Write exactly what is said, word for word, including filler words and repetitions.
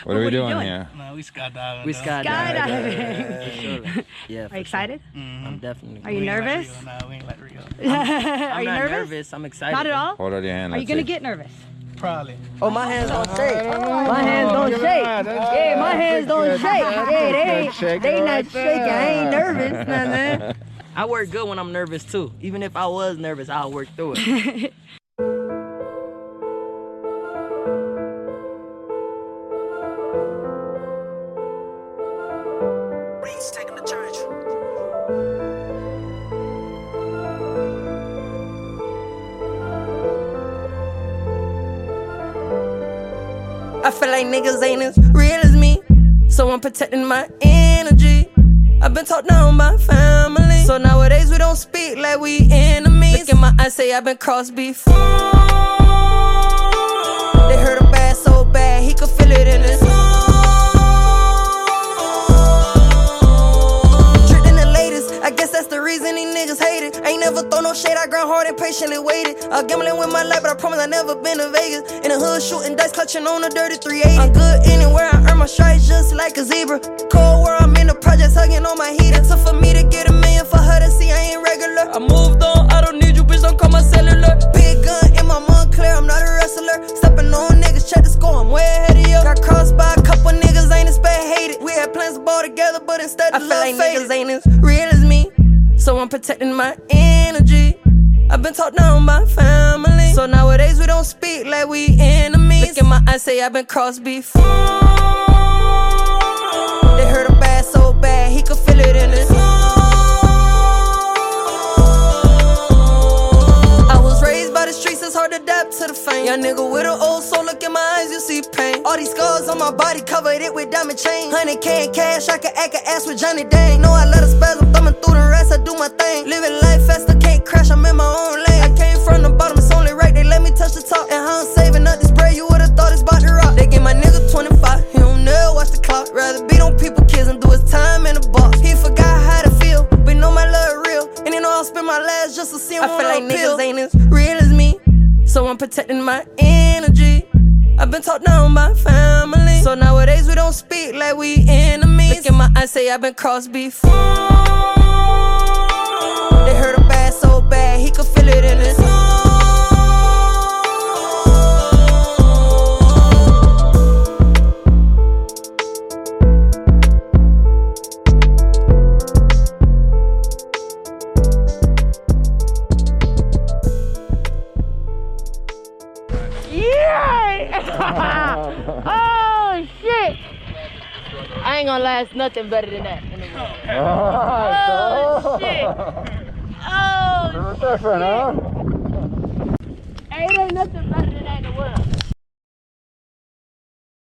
What are we what doing, are you here? No, we skydiving. We though. skydiving. Skydiving. Yeah. Are you excited? Mhm. I'm definitely. Are you We ain't nervous? Like Rio. No, we ain't like Rio. I'm Are you not nervous? nervous. I'm excited. Not at all? Hold out your hand. Are you let's gonna see. get nervous? Probably. Oh, my hands don't shake. My hands don't shake. Yeah, my hands don't shake. Yeah, they ain't, they not shaking. I ain't nervous, nothing. I work good when I'm nervous too. Even if I was nervous, I'll work through it. Taking the church. I feel like niggas ain't as real as me, so I'm protecting my energy. I've been talked down by family, so nowadays we don't speak like we enemies. Look in my eyes, say I've been crossed before. They hurt him bad, so bad, he could feel it in his soul. I guess that's the reason these niggas hate it. I ain't never throw no shade, I grind hard and patiently waited. I'm gambling with my life, but I promise I never been to Vegas. In the hood, shooting dice, clutching on a dirty three eighty. I'm good anywhere, I earn my stripes just like a zebra. Cold where I'm in the projects, hugging on my heater. It took for me to get a million for her to see I ain't regular. I moved on, I don't need you, bitch, don't call my cellular. Big gun in my Montclair, I'm not a wrestler. Stepping on niggas, check the score, I'm way ahead of you. Got crossed by a couple niggas, ain't expect hated. We had plans to ball together, but instead I feel like niggas ain't as real as me, so I'm protecting my energy. I've been talked down by family, so nowadays we don't speak like we enemies. Look in my eyes, say I've been crossed before. They hurt him bad, so bad, he could feel it in his soul. I was raised by the streets, it's hard to adapt to the fame. Young nigga with an old soul, look in my eyes, you see pain. All these scars on my body, covered it with diamond chains. Hundred K in cash, I can act an ass with Johnny Dang. Know I let a spasm, thumbing through the rest, I do my thing. Living life faster, can't crash, I'm in my own lane. I came from the bottom, it's only right, they let me touch the top. And how I'm saving up this bread, you would've thought it's about to rock. They gave my nigga twenty-five, he don't never watch the clock. Rather beat on people, kids, and do his time in the box. He forgot how to feel, but know my love real. And you know I'll spend my last just to see him. I feel like niggas ain't as real as me, so I'm protecting my energy. I've been talked down by family, so nowadays we don't speak like we enemies. Look in my eyes, say I've been crossed before. They hurt him bad, so bad, he could feel it in his soul. Oh shit! I ain't gonna last nothing better than that in the world. Oh shit! Oh shit! Hey, it ain't nothing better than that in the world.